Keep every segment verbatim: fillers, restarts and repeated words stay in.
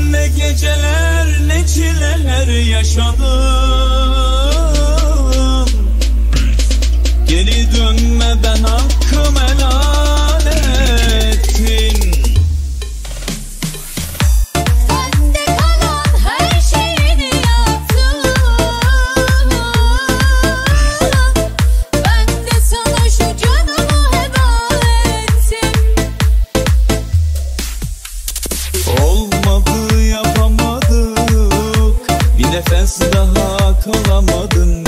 Ne geceler ne çileler yaşadım. Geri dönmeden hakkım helal ettin. Bende kalan her şeyini yaptım. Ben de sana şu canımı heba ettim. Olmadı, yapamadık, bir nefes daha kalamadın.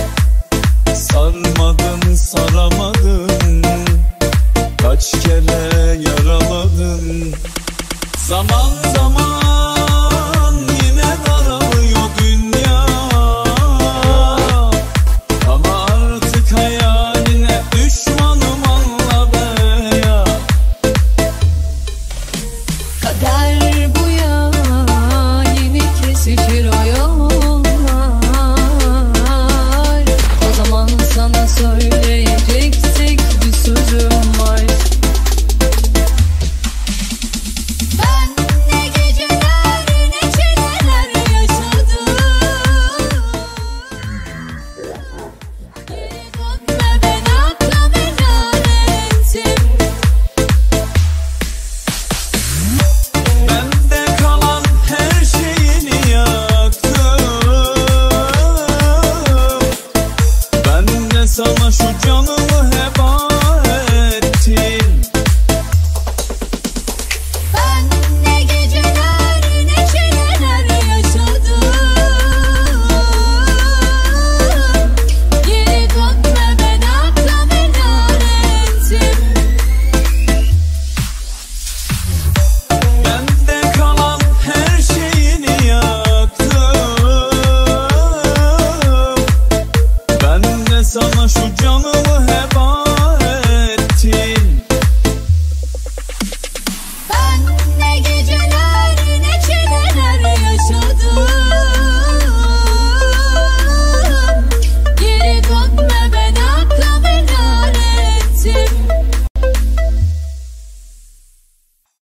Sarmadın, saramadın, kaç kere yaraladın. Zaman zaman yine daralıyor dünya, ama artık hayaline düşmanım, anla be ya. Kader bu ya, yeni kesişir o yollar. O zaman sana söyleyecek tek bir sözüm var. Ben ne geceler ne çileler yaşadım. Geri dönme, ben hakkım helal ettim. Bende kalan her şeyini yaktım. Ben de sana şu canımı heba ettim. Ben ne geceler ne çileler yaşadım. Geri dönme, ben hakkım helal ettim. Bende kalan her şeyini yaktım. Ben de sana şu